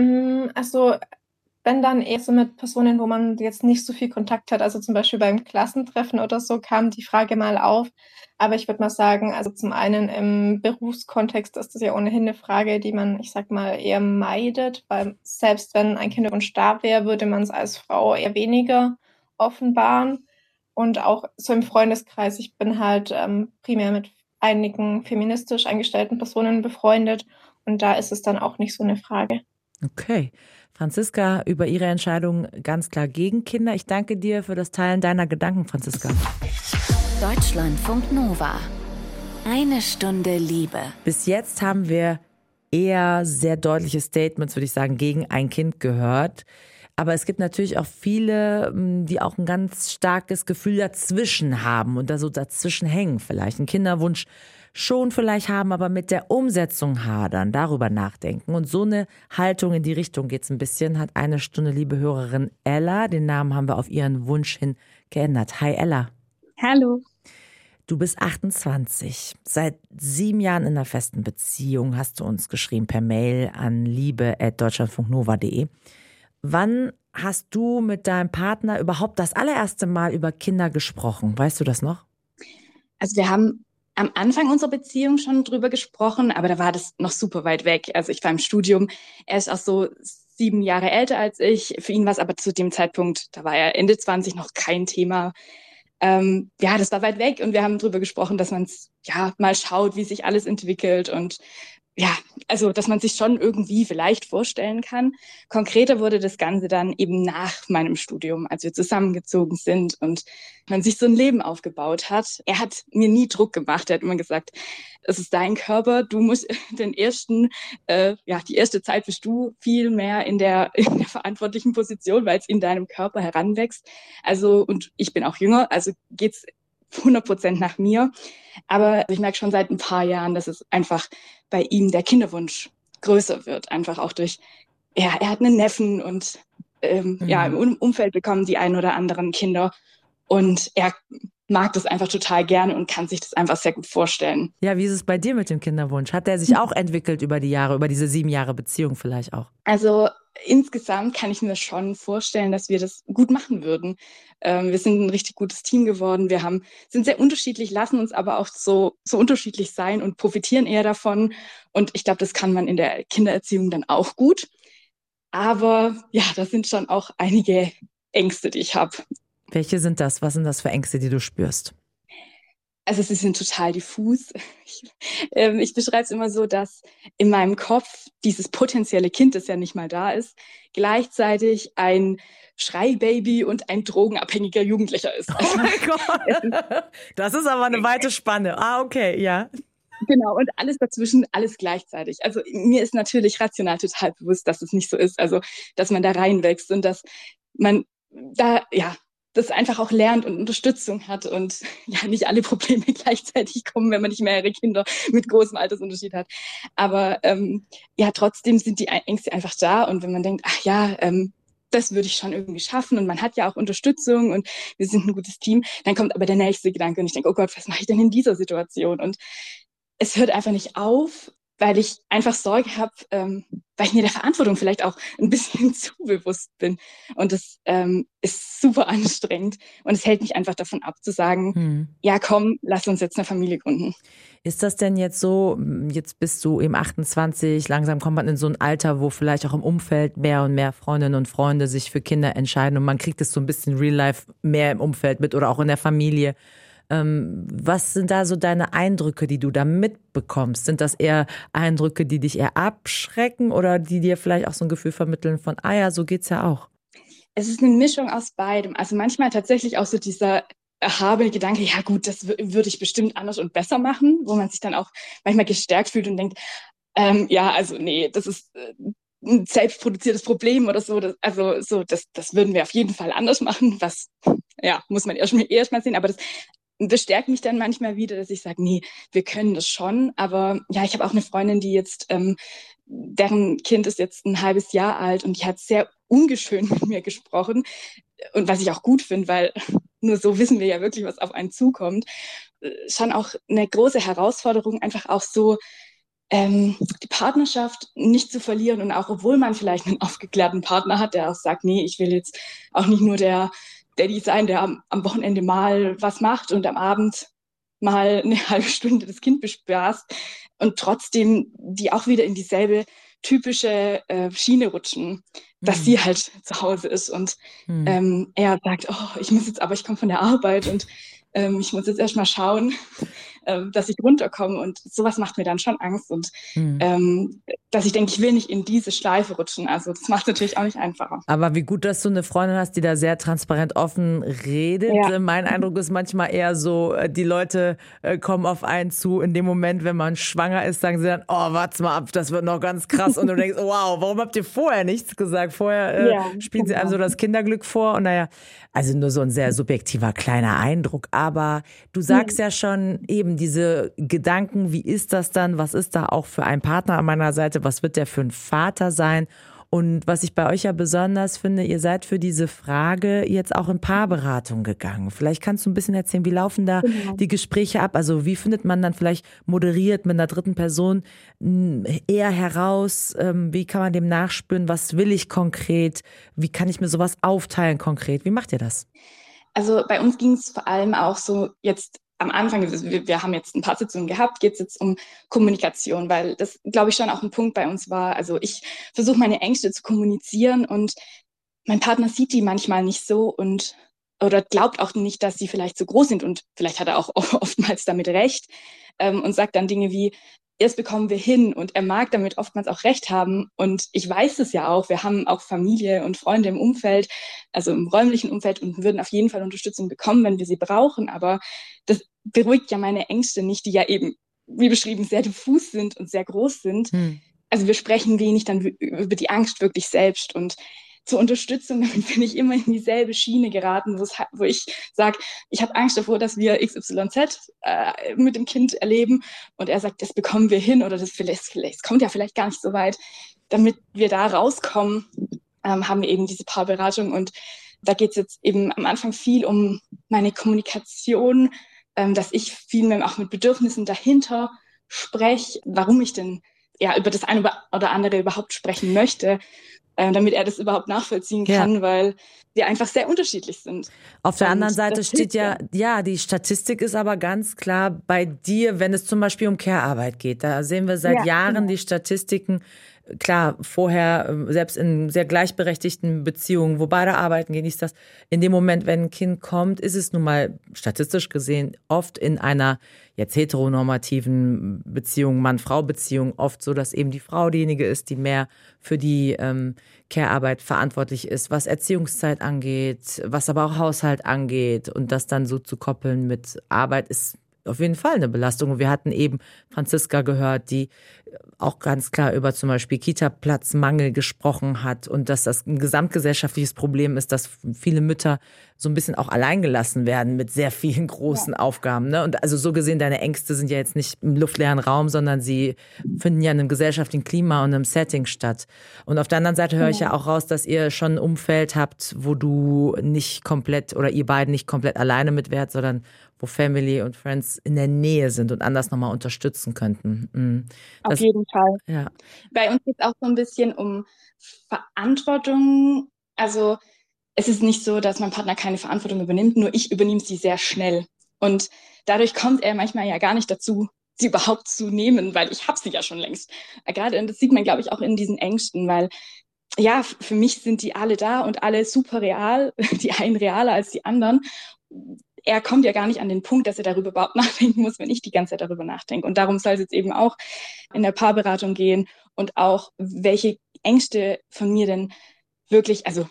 Also, wenn dann eher so mit Personen, wo man jetzt nicht so viel Kontakt hat, also zum Beispiel beim Klassentreffen oder so, kam die Frage mal auf. Aber ich würde mal sagen, also zum einen im Berufskontext ist das ja ohnehin eine Frage, die man, ich sag mal, eher meidet, weil selbst wenn ein Kinderwunsch da wäre, würde man es als Frau eher weniger offenbaren. Und auch so im Freundeskreis. Ich bin halt primär mit einigen feministisch eingestellten Personen befreundet. Und da ist es dann auch nicht so eine Frage. Okay. Franziska, über ihre Entscheidung ganz klar gegen Kinder. Ich danke dir für das Teilen deiner Gedanken, Franziska. Deutschlandfunk Nova. Eine Stunde Liebe. Bis jetzt haben wir eher sehr deutliche Statements, würde ich sagen, gegen ein Kind gehört. Aber es gibt natürlich auch viele, die auch ein ganz starkes Gefühl dazwischen haben und da so dazwischen hängen vielleicht. Einen Kinderwunsch schon vielleicht haben, aber mit der Umsetzung hadern, darüber nachdenken. Und so eine Haltung in die Richtung geht's ein bisschen, hat eine Stunde liebe Hörerin Ella. Den Namen haben wir auf ihren Wunsch hin geändert. Hi Ella. Hallo. Du bist 28. Seit 7 Jahren in einer festen Beziehung, hast du uns geschrieben per Mail an liebe@deutschlandfunknova.de. Wann hast du mit deinem Partner überhaupt das allererste Mal über Kinder gesprochen? Weißt du das noch? Also wir haben am Anfang unserer Beziehung schon drüber gesprochen, aber da war das noch super weit weg. Also ich war im Studium, er ist auch so 7 Jahre älter als ich. Für ihn war es aber zu dem Zeitpunkt, da war er Ende 20, noch kein Thema. Ja, das war weit weg und wir haben drüber gesprochen, dass man mal schaut, wie sich alles entwickelt und ja, also dass man sich schon irgendwie vielleicht vorstellen kann. Konkreter wurde das Ganze dann eben nach meinem Studium, als wir zusammengezogen sind und man sich so ein Leben aufgebaut hat. Er hat mir nie Druck gemacht. Er hat immer gesagt, es ist dein Körper, du musst die erste Zeit bist du viel mehr in der verantwortlichen Position, weil es in deinem Körper heranwächst. Also, und ich bin auch jünger, also geht's 100% nach mir. Aber ich merke schon seit ein paar Jahren, dass es einfach bei ihm der Kinderwunsch größer wird. Einfach auch durch, er hat einen Neffen und im Umfeld bekommen die ein oder anderen Kinder. Und er mag das einfach total gerne und kann sich das einfach sehr gut vorstellen. Ja, wie ist es bei dir mit dem Kinderwunsch? Hat der sich auch entwickelt über die Jahre, über diese 7 Jahre Beziehung vielleicht auch? Also insgesamt kann ich mir schon vorstellen, dass wir das gut machen würden. Wir sind ein richtig gutes Team geworden. Sind sehr unterschiedlich, lassen uns aber auch so unterschiedlich sein und profitieren eher davon. Und ich glaube, das kann man in der Kindererziehung dann auch gut. Aber ja, das sind schon auch einige Ängste, die ich habe. Welche sind das? Was sind das für Ängste, die du spürst? Also sie sind total diffus. Ich beschreibe es immer so, dass in meinem Kopf dieses potenzielle Kind, das ja nicht mal da ist, gleichzeitig ein Schreibaby und ein drogenabhängiger Jugendlicher ist. Oh mein Gott, das ist aber eine weite Spanne. Ah, okay, ja. Genau, und alles dazwischen, alles gleichzeitig. Also mir ist natürlich rational total bewusst, dass es nicht so ist. Also, dass man da reinwächst und dass man da, das einfach auch lernt und Unterstützung hat und ja, nicht alle Probleme gleichzeitig kommen, wenn man nicht mehrere Kinder mit großem Altersunterschied hat. Aber trotzdem sind die Ängste einfach da und wenn man denkt, das würde ich schon irgendwie schaffen und man hat ja auch Unterstützung und wir sind ein gutes Team, dann kommt aber der nächste Gedanke und ich denke, oh Gott, was mache ich denn in dieser Situation? Und es hört einfach nicht auf, weil ich einfach Sorge habe, weil ich mir der Verantwortung vielleicht auch ein bisschen zu bewusst bin. Und das ist super anstrengend. Und es hält mich einfach davon ab, zu sagen, ja komm, lass uns jetzt eine Familie gründen. Ist das denn jetzt so, jetzt bist du eben 28, langsam kommt man in so ein Alter, wo vielleicht auch im Umfeld mehr und mehr Freundinnen und Freunde sich für Kinder entscheiden und man kriegt es so ein bisschen real life mehr im Umfeld mit oder auch in der Familie. Was sind da so deine Eindrücke, die du da mitbekommst? Sind das eher Eindrücke, die dich eher abschrecken oder die dir vielleicht auch so ein Gefühl vermitteln von, so geht's ja auch? Es ist eine Mischung aus beidem. Also manchmal tatsächlich auch so dieser erhabene Gedanke, ja gut, das würde ich bestimmt anders und besser machen, wo man sich dann auch manchmal gestärkt fühlt und denkt, das ist ein selbstproduziertes Problem oder so. Das würden wir auf jeden Fall anders machen. Was, muss man erst mal sehen. Aber das bestärkt mich dann manchmal wieder, dass ich sage, nee, wir können das schon. Aber ja, ich habe auch eine Freundin, die jetzt, deren Kind ist jetzt ein halbes Jahr alt und die hat sehr ungeschönt mit mir gesprochen. Und was ich auch gut finde, weil nur so wissen wir ja wirklich, was auf einen zukommt. Schon auch eine große Herausforderung, einfach auch so die Partnerschaft nicht zu verlieren. Und auch obwohl man vielleicht einen aufgeklärten Partner hat, der auch sagt, nee, ich will jetzt auch nicht nur der Daddy sein, der am Wochenende mal was macht und am Abend mal eine halbe Stunde das Kind bespaßt und trotzdem die auch wieder in dieselbe typische Schiene rutschen. dass sie halt zu Hause ist und er sagt, oh, ich komme von der Arbeit und ich muss jetzt erstmal schauen, dass ich runterkomme und sowas macht mir dann schon Angst und dass ich denke, ich will nicht in diese Schleife rutschen. Also das macht es natürlich auch nicht einfacher. Aber wie gut, dass du eine Freundin hast, die da sehr transparent offen redet. Ja. Mein Eindruck ist manchmal eher so, die Leute kommen auf einen zu. In dem Moment, wenn man schwanger ist, sagen sie dann, oh, warte mal ab, das wird noch ganz krass. Und du denkst, wow, warum habt ihr vorher nichts gesagt? Vorher spielen sie einem so das Kinderglück vor. Und naja, also nur so ein sehr subjektiver kleiner Eindruck. Aber du sagst ja schon eben diese Gedanken, wie ist das dann? Was ist da auch für ein Partner an meiner Seite? Was wird der für ein Vater sein? Und was ich bei euch ja besonders finde, ihr seid für diese Frage jetzt auch in Paarberatung gegangen. Vielleicht kannst du ein bisschen erzählen, wie laufen da die Gespräche ab? Also wie findet man dann vielleicht moderiert mit einer dritten Person eher heraus? Wie kann man dem nachspüren? Was will ich konkret? Wie kann ich mir sowas aufteilen konkret? Wie macht ihr das? Also bei uns ging es vor allem auch so jetzt am Anfang, wir haben jetzt ein paar Sitzungen gehabt, geht es jetzt um Kommunikation, weil das, glaube ich, schon auch ein Punkt bei uns war. Also ich versuche meine Ängste zu kommunizieren und mein Partner sieht die manchmal nicht so oder glaubt auch nicht, dass sie vielleicht so groß sind und vielleicht hat er auch oftmals damit recht und sagt dann Dinge wie, das bekommen wir hin und er mag damit oftmals auch recht haben und ich weiß es ja auch, wir haben auch Familie und Freunde im Umfeld, also im räumlichen Umfeld und würden auf jeden Fall Unterstützung bekommen, wenn wir sie brauchen, aber das beruhigt ja meine Ängste nicht, die ja eben, wie beschrieben, sehr diffus sind und sehr groß sind. Also wir sprechen wenig dann über die Angst wirklich selbst und zur Unterstützung bin ich immer in dieselbe Schiene geraten, wo ich sage, ich habe Angst davor, dass wir XYZ mit dem Kind erleben und er sagt, das bekommen wir hin oder das kommt ja vielleicht gar nicht so weit. Damit wir da rauskommen, haben wir eben diese Paarberatung und da geht es jetzt eben am Anfang viel um meine Kommunikation, dass ich viel mehr auch mit Bedürfnissen dahinter spreche, warum ich denn über das eine oder andere überhaupt sprechen möchte, damit er das überhaupt nachvollziehen kann, weil wir einfach sehr unterschiedlich sind. Auf der anderen Seite steht die Statistik ist aber ganz klar bei dir, wenn es zum Beispiel um Care-Arbeit geht. Da sehen wir seit Jahren die Statistiken. Klar, vorher, selbst in sehr gleichberechtigten Beziehungen, wo beide arbeiten gehen, ist das, in dem Moment, wenn ein Kind kommt, ist es nun mal statistisch gesehen oft in einer jetzt heteronormativen Beziehung, Mann-Frau-Beziehung oft so, dass eben die Frau diejenige ist, die mehr für die Care-Arbeit verantwortlich ist, was Erziehungszeit angeht, was aber auch Haushalt angeht und das dann so zu koppeln mit Arbeit ist auf jeden Fall eine Belastung. Und wir hatten eben Franziska gehört, die auch ganz klar über zum Beispiel Kita-Platzmangel gesprochen hat und dass das ein gesamtgesellschaftliches Problem ist, dass viele Mütter so ein bisschen auch alleingelassen werden mit sehr vielen großen Aufgaben. Ne? Und also so gesehen, deine Ängste sind ja jetzt nicht im luftleeren Raum, sondern sie finden ja in einem gesellschaftlichen Klima und einem Setting statt. Und auf der anderen Seite höre ich ja auch raus, dass ihr schon ein Umfeld habt, wo du nicht komplett oder ihr beiden nicht komplett alleine mit wärt, sondern wo Family und Friends in der Nähe sind und anders nochmal unterstützen könnten. Auf jeden Fall. Ja. Bei uns geht es auch so ein bisschen um Verantwortung. Also es ist nicht so, dass mein Partner keine Verantwortung übernimmt, nur ich übernehme sie sehr schnell. Und dadurch kommt er manchmal ja gar nicht dazu, sie überhaupt zu nehmen, weil ich habe sie ja schon längst. Gerade, und das sieht man, glaube ich, auch in diesen Ängsten, weil ja, für mich sind die alle da und alle super real, die einen realer als die anderen. Er kommt ja gar nicht an den Punkt, dass er darüber überhaupt nachdenken muss, wenn ich die ganze Zeit darüber nachdenke. Und darum soll es jetzt eben auch in der Paarberatung gehen und auch, welche Ängste von mir denn wirklich, also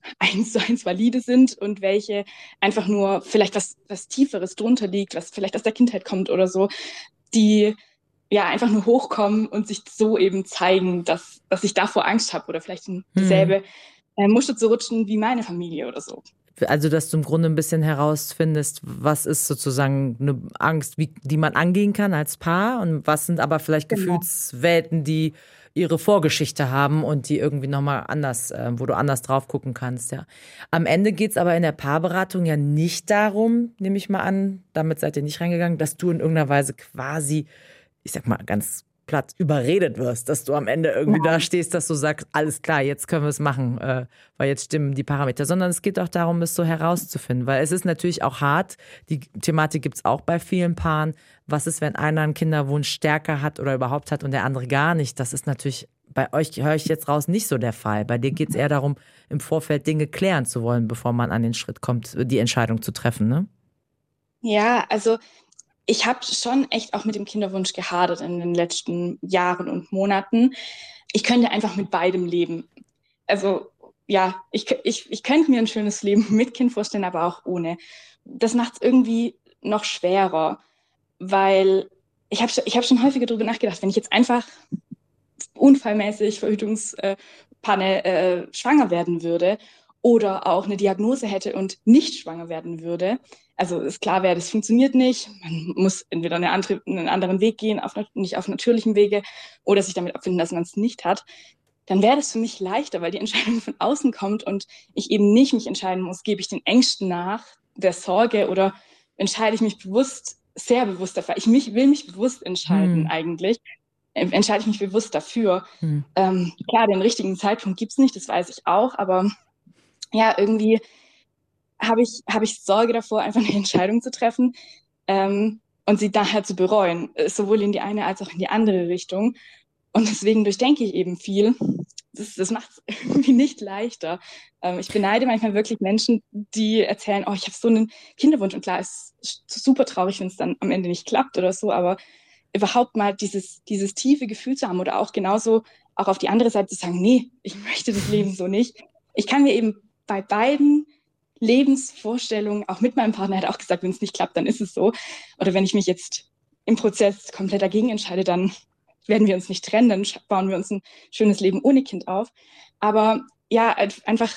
1:1 valide sind und welche einfach nur vielleicht was Tieferes drunter liegt, was vielleicht aus der Kindheit kommt oder so, die ja einfach nur hochkommen und sich so eben zeigen, dass ich davor Angst habe oder vielleicht in dieselbe Muschel zu rutschen wie meine Familie oder so. Also, dass du im Grunde ein bisschen herausfindest, was ist sozusagen eine Angst, die man angehen kann als Paar und was sind aber vielleicht Gefühlswelten, die ihre Vorgeschichte haben und die irgendwie nochmal anders, wo du anders drauf gucken kannst, ja. Am Ende geht's aber in der Paarberatung ja nicht darum, nehme ich mal an, damit seid ihr nicht reingegangen, dass du in irgendeiner Weise quasi, ich sag mal ganz platt, überredet wirst, dass du am Ende irgendwie da stehst, dass du sagst, alles klar, jetzt können wir es machen, weil jetzt stimmen die Parameter, sondern es geht auch darum, es so herauszufinden, weil es ist natürlich auch hart, die Thematik gibt's auch bei vielen Paaren, was ist, wenn einer einen Kinderwunsch stärker hat oder überhaupt hat und der andere gar nicht, das ist natürlich bei euch höre ich jetzt raus nicht so der Fall. Bei dir geht es eher darum, im Vorfeld Dinge klären zu wollen, bevor man an den Schritt kommt, die Entscheidung zu treffen, ne? Ja, also ich habe schon echt auch mit dem Kinderwunsch gehadert in den letzten Jahren und Monaten. Ich könnte einfach mit beidem leben. Also ja, ich könnte mir ein schönes Leben mit Kind vorstellen, aber auch ohne. Das macht es irgendwie noch schwerer, weil ich hab schon häufiger darüber nachgedacht, wenn ich jetzt einfach unfallmäßig, Verhütungspanne, schwanger werden würde oder auch eine Diagnose hätte und nicht schwanger werden würde, also ist klar wäre, das funktioniert nicht, man muss entweder einen anderen Weg gehen, nicht auf natürlichem Wege oder sich damit abfinden, dass man es nicht hat, dann wäre das für mich leichter, weil die Entscheidung von außen kommt und ich eben nicht mich entscheiden muss, gebe ich den Ängsten nach, der Sorge oder entscheide ich mich bewusst, sehr bewusst dafür. Will mich bewusst entscheiden eigentlich. Entscheide ich mich bewusst dafür. Klar, den richtigen Zeitpunkt gibt es nicht, das weiß ich auch, aber ja, irgendwie habe ich Sorge davor, einfach eine Entscheidung zu treffen und sie daher zu bereuen, sowohl in die eine als auch in die andere Richtung. Und deswegen durchdenke ich eben viel. Das macht es irgendwie nicht leichter. Ich beneide manchmal wirklich Menschen, die erzählen, oh, ich habe so einen Kinderwunsch. Und klar, es ist super traurig, wenn es dann am Ende nicht klappt oder so, aber überhaupt mal dieses tiefe Gefühl zu haben oder auch genauso auch auf die andere Seite zu sagen, nee, ich möchte das Leben so nicht. Ich kann mir eben bei beiden Lebensvorstellungen, auch mit meinem Partner, hat auch gesagt, wenn es nicht klappt, dann ist es so. Oder wenn ich mich jetzt im Prozess komplett dagegen entscheide, dann werden wir uns nicht trennen, dann bauen wir uns ein schönes Leben ohne Kind auf. Aber ja, einfach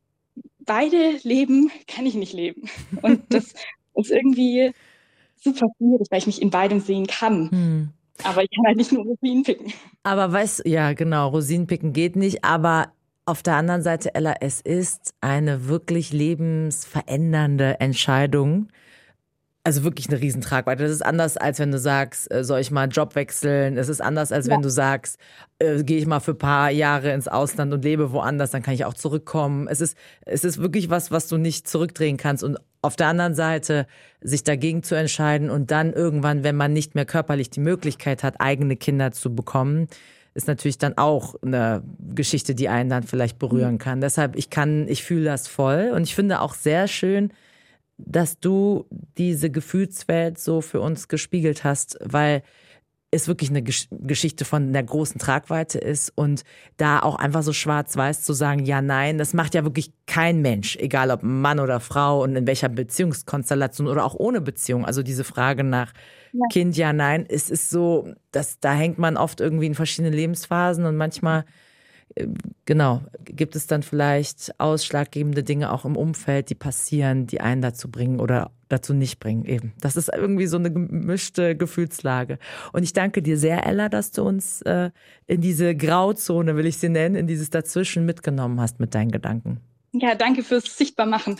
beide Leben kann ich nicht leben. Und das ist irgendwie super schwierig, weil ich mich in beidem sehen kann. Aber ich kann halt nicht nur Rosinen picken. Aber ja genau, Rosinen picken geht nicht, aber auf der anderen Seite, Ella, es ist eine wirklich lebensverändernde Entscheidung. Also wirklich eine Riesentragweite. Das ist anders, als wenn du sagst, soll ich mal einen Job wechseln? Es ist anders, als wenn du sagst, gehe ich mal für ein paar Jahre ins Ausland und lebe woanders, dann kann ich auch zurückkommen. Es ist wirklich was du nicht zurückdrehen kannst. Und auf der anderen Seite, sich dagegen zu entscheiden und dann irgendwann, wenn man nicht mehr körperlich die Möglichkeit hat, eigene Kinder zu bekommen, ist natürlich dann auch eine Geschichte, die einen dann vielleicht berühren kann. Deshalb, ich fühle das voll und ich finde auch sehr schön, dass du diese Gefühlswelt so für uns gespiegelt hast, weil es wirklich eine Geschichte von der großen Tragweite ist und da auch einfach so schwarz-weiß zu sagen, ja, nein, das macht ja wirklich kein Mensch, egal ob Mann oder Frau und in welcher Beziehungskonstellation oder auch ohne Beziehung. Also diese Frage nach Kind, ja, nein, es ist so, da hängt man oft irgendwie in verschiedenen Lebensphasen und manchmal genau, gibt es dann vielleicht ausschlaggebende Dinge auch im Umfeld, die passieren, die einen dazu bringen oder dazu nicht bringen eben. Das ist irgendwie so eine gemischte Gefühlslage. Und ich danke dir sehr, Ella, dass du uns in diese Grauzone, will ich sie nennen, in dieses Dazwischen mitgenommen hast mit deinen Gedanken. Ja, danke fürs Sichtbarmachen.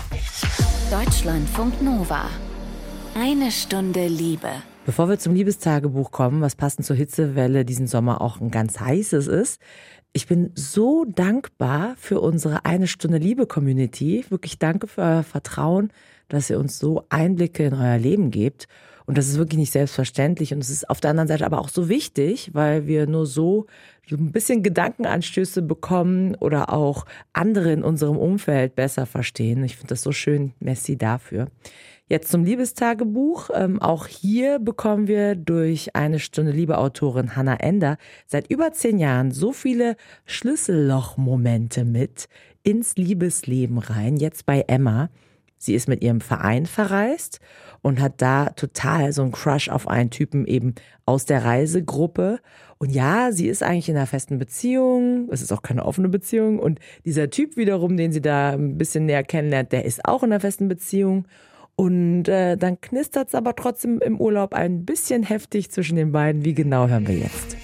Deutschlandfunk Nova. Eine Stunde Liebe. Bevor wir zum Liebestagebuch kommen, was passend zur Hitzewelle diesen Sommer auch ein ganz heißes ist, ich bin so dankbar für unsere Eine Stunde Liebe-Community. Wirklich danke für euer Vertrauen, dass ihr uns so Einblicke in euer Leben gebt. Und das ist wirklich nicht selbstverständlich. Und es ist auf der anderen Seite aber auch so wichtig, weil wir nur so ein bisschen Gedankenanstöße bekommen oder auch andere in unserem Umfeld besser verstehen. Ich finde das so schön. Merci dafür. Jetzt zum Liebestagebuch. Auch hier bekommen wir durch Eine Stunde Liebe-Autorin Hannah Ender seit über 10 Jahren so viele Schlüsselloch-Momente mit ins Liebesleben rein. Jetzt bei Emma. Sie ist mit ihrem Verein verreist und hat da total so einen Crush auf einen Typen eben aus der Reisegruppe. Und ja, sie ist eigentlich in einer festen Beziehung. Es ist auch keine offene Beziehung. Und dieser Typ wiederum, den sie da ein bisschen näher kennenlernt, der ist auch in einer festen Beziehung. Und dann knistert es aber trotzdem im Urlaub ein bisschen heftig zwischen den beiden. Wie genau, hören wir jetzt.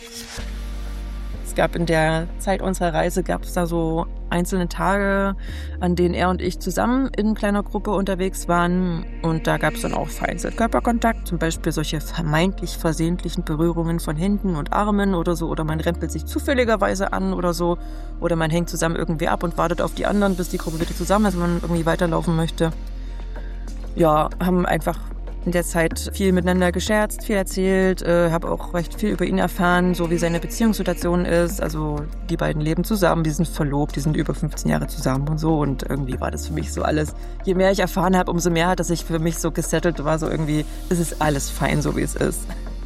Es gab in der Zeit unserer Reise, gab es da so einzelne Tage, an denen er und ich zusammen in kleiner Gruppe unterwegs waren. Und da gab es dann auch vereinzelt Körperkontakt, zum Beispiel solche vermeintlich versehentlichen Berührungen von Händen und Armen oder so. Oder man rempelt sich zufälligerweise an oder so. Oder man hängt zusammen irgendwie ab und wartet auf die anderen, bis die Gruppe wieder zusammen ist, wenn man irgendwie weiterlaufen möchte. Ja, haben einfach in der Zeit viel miteinander gescherzt, viel erzählt, habe auch recht viel über ihn erfahren, so wie seine Beziehungssituation ist. Also die beiden leben zusammen, die sind verlobt, die sind über 15 Jahre zusammen und so. Und irgendwie war das für mich so alles. Je mehr ich erfahren habe, umso mehr hat es sich für mich so gesettelt, war so irgendwie, es ist alles fein, so wie es ist.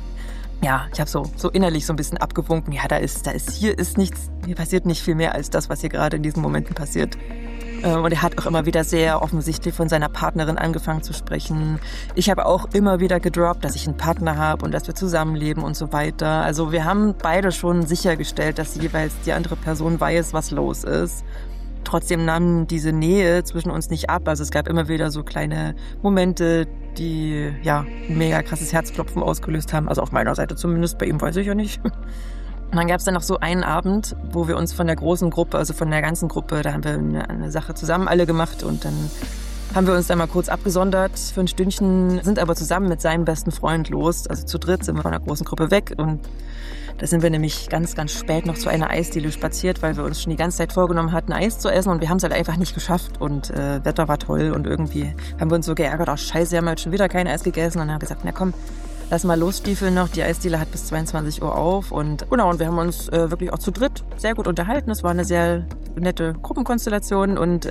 Ja, ich habe so innerlich so ein bisschen abgewunken. Ja, hier ist nichts, hier passiert nicht viel mehr als das, was hier gerade in diesen Momenten passiert. Und er hat auch immer wieder sehr offensichtlich von seiner Partnerin angefangen zu sprechen. Ich habe auch immer wieder gedroppt, dass ich einen Partner habe und dass wir zusammenleben und so weiter. Also wir haben beide schon sichergestellt, dass jeweils die andere Person weiß, was los ist. Trotzdem nahm diese Nähe zwischen uns nicht ab. Also es gab immer wieder so kleine Momente, die ja ein mega krasses Herzklopfen ausgelöst haben. Also auf meiner Seite zumindest, bei ihm weiß ich ja nicht. Und dann gab es dann noch so einen Abend, wo wir uns von der großen Gruppe, also von der ganzen Gruppe, da haben wir eine Sache zusammen alle gemacht und dann haben wir uns dann mal kurz abgesondert für ein Stündchen, sind aber zusammen mit seinem besten Freund los. Also zu dritt sind wir von der großen Gruppe weg und da sind wir nämlich ganz, ganz spät noch zu einer Eisdiele spaziert, weil wir uns schon die ganze Zeit vorgenommen hatten, Eis zu essen und wir haben es halt einfach nicht geschafft und Wetter war toll und irgendwie haben wir uns so geärgert, ach scheiße, wir haben heute schon wieder kein Eis gegessen und dann haben wir gesagt, na komm, lass mal losstiefeln noch, die Eisdiele hat bis 22 Uhr auf und genau, und wir haben uns wirklich auch zu dritt sehr gut unterhalten, es war eine sehr nette Gruppenkonstellation und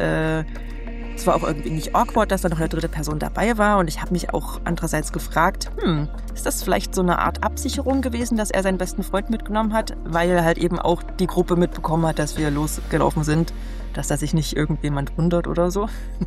es war auch irgendwie nicht awkward, dass da noch eine dritte Person dabei war und ich habe mich auch andererseits gefragt, ist das vielleicht so eine Art Absicherung gewesen, dass er seinen besten Freund mitgenommen hat, weil er halt eben auch die Gruppe mitbekommen hat, dass wir losgelaufen sind, dass da sich nicht irgendjemand wundert oder so.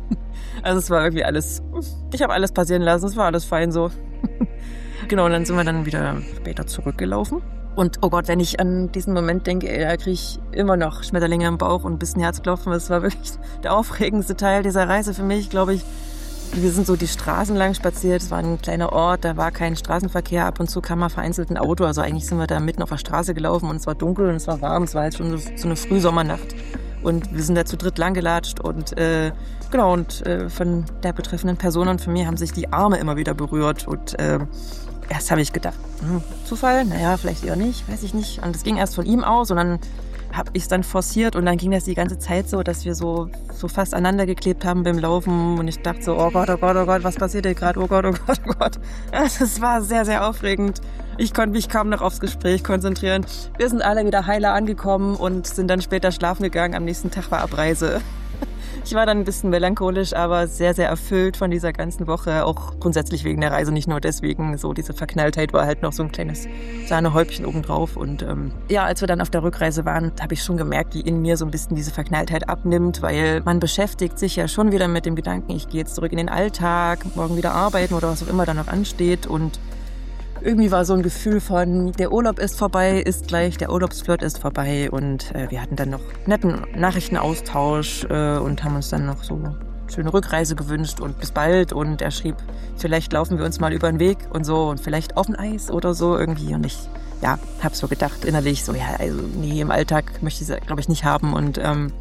Also es war irgendwie alles, ich habe alles passieren lassen, es war alles fein so. Genau, und dann sind wir dann wieder später zurückgelaufen. Und oh Gott, wenn ich an diesen Moment denke, da kriege ich immer noch Schmetterlinge im Bauch und ein bisschen Herzklopfen. Das war wirklich der aufregendste Teil dieser Reise für mich, glaube ich. Wir sind so die Straßen lang spaziert. Es war ein kleiner Ort, da war kein Straßenverkehr. Ab und zu kam mal vereinzelt ein Auto. Also eigentlich sind wir da mitten auf der Straße gelaufen und es war dunkel und es war warm. Es war halt schon so eine Frühsommernacht. Und wir sind da zu dritt langgelatscht und genau, und von der betreffenden Person und von mir haben sich die Arme immer wieder berührt und erst habe ich gedacht, Zufall? Naja, vielleicht eher nicht, weiß ich nicht. Und es ging erst von ihm aus und dann habe ich es dann forciert und dann ging das die ganze Zeit so, dass wir so fast aneinander geklebt haben beim Laufen und ich dachte so, oh Gott, was passiert hier gerade? Oh Gott, oh Gott, oh Gott. Es war sehr, sehr aufregend. Ich konnte mich kaum noch aufs Gespräch konzentrieren. Wir sind alle wieder heiler angekommen und sind dann später schlafen gegangen. Am nächsten Tag war Abreise. Ich war dann ein bisschen melancholisch, aber sehr, sehr erfüllt von dieser ganzen Woche. Auch grundsätzlich wegen der Reise, nicht nur deswegen. So diese Verknalltheit war halt noch so ein kleines Sahnehäubchen obendrauf. Und ja, als wir dann auf der Rückreise waren, habe ich schon gemerkt, wie in mir so ein bisschen diese Verknalltheit abnimmt, weil man beschäftigt sich ja schon wieder mit dem Gedanken, ich gehe jetzt zurück in den Alltag, morgen wieder arbeiten oder was auch immer da noch ansteht. Und irgendwie war so ein Gefühl von, der Urlaub ist vorbei, ist gleich, der Urlaubsflirt ist vorbei und wir hatten dann noch netten Nachrichtenaustausch und haben uns dann noch so eine schöne Rückreise gewünscht und bis bald und er schrieb, vielleicht laufen wir uns mal über den Weg und so und vielleicht auf ein Eis oder so irgendwie und ich, ja, hab so gedacht innerlich so, ja, also nee, im Alltag möchte ich es, glaube ich, nicht haben und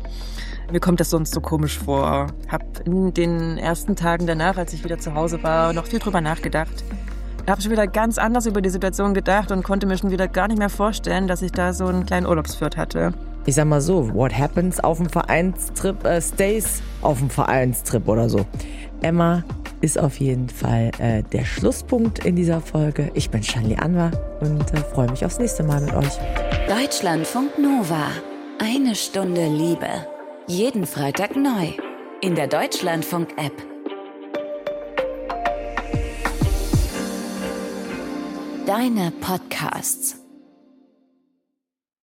mir kommt das sonst so komisch vor. Hab in den ersten Tagen danach, als ich wieder zu Hause war, noch viel drüber nachgedacht. Ich habe schon wieder ganz anders über die Situation gedacht und konnte mir schon wieder gar nicht mehr vorstellen, dass ich da so einen kleinen Urlaubsflirt hatte. Ich sag mal so, what happens auf dem Vereinstrip, stays auf dem Vereinstrip oder so. Emma ist auf jeden Fall der Schlusspunkt in dieser Folge. Ich bin Shanli Anwar und freue mich aufs nächste Mal mit euch. Deutschlandfunk Nova. Eine Stunde Liebe. Jeden Freitag neu. In der Deutschlandfunk-App. Deine Podcasts.